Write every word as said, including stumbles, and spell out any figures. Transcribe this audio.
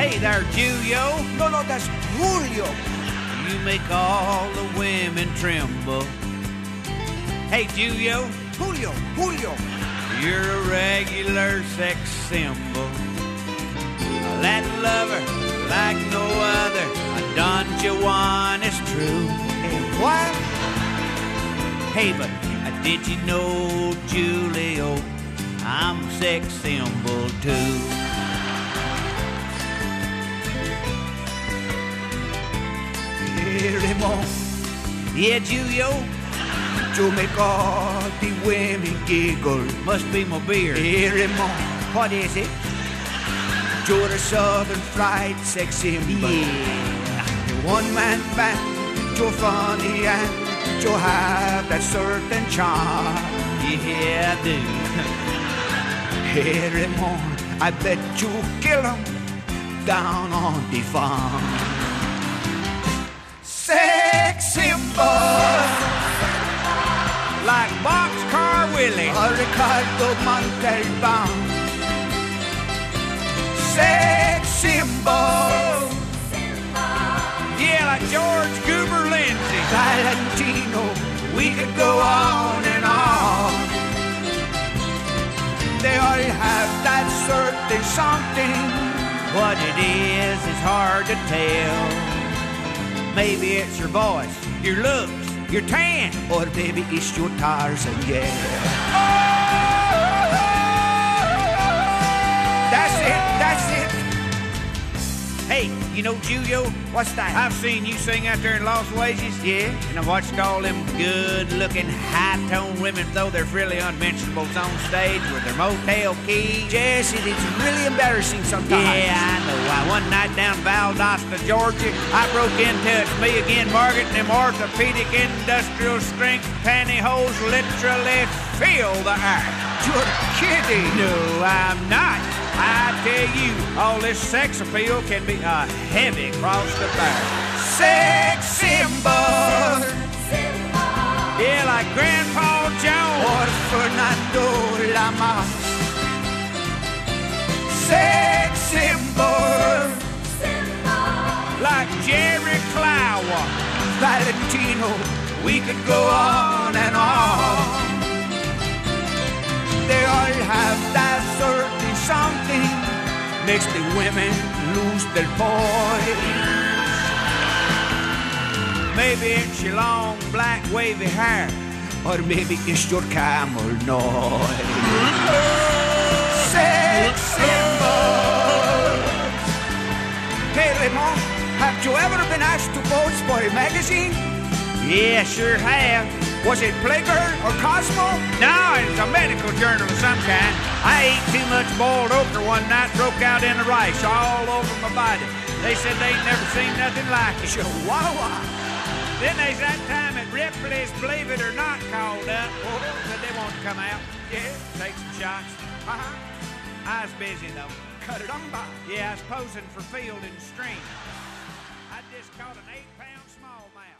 Hey there, Julio. No, no, that's Julio. You make all the women tremble. Hey, Julio. Julio, Julio. You're a regular sex symbol. That lover like no other, a Don Juan is true. Hey, what? Hey, but uh, did you know, Julio, I'm a sex symbol too. Hey, Raymond. Yeah, Julio. You make all the women giggle. Must be my beard. Hey, Raymond. What is it? You're a southern fried sex symbol. Yeah. The one-man band. You're funny and you have that certain charm. Yeah, I do. Hey, Raymond, I bet you kill 'em down on the farm. Sex symbol. Like Boxcar Willie. Or Ricardo Montalban. Sex symbol. Yeah, like George Goober Lindsay. Valentino, we could go on and on. They all have that certain something. What it is is hard to tell. Maybe it's your voice, your looks, your tan, or maybe it's your Tarzan, yeah. That's it, that's it. Hey, you know, Julio, what's that? I've seen you sing out there in Los Oasis, yeah, and I've watched all them good-looking, high-toned women throw their frilly unmentionables on stage with their motel keys. Yes, it is really embarrassing sometimes. Yeah, I know. I, one night down Valdosta, Georgia, I broke into It's Me Again, Margaret, and them orthopedic industrial strength pantyhose literally fill the air. You're kidding. No, I'm not. I tell you, all this sex appeal can be a heavy cross to bear. Sex symbol. Yeah, like Grandpa Jones. Or Fernando Lamas. Sex symbol. Like Jerry Clower. Valentino, we could go on and on. They all have that certain something makes the women lose their poise. Maybe it's your long black wavy hair, or maybe it's your camel noise. Sex symbol. Hey, Raymond, have you ever been asked to pose for a magazine? Yeah, sure have. Was it Playgirl or Cosmo? No, it's a medical journal of some kind. I ate too much boiled okra one night, broke out in a rash all over my body. They said they'd never seen nothing like it. Chihuahua. Then there's that time at Ripley's Believe It or Not called up. Oh, said they want to come out. Yeah. Take some shots. Uh-huh. I was busy, though. Caramba. Yeah, I was posing for Field and Stream. I just caught an eight-pound smallmouth.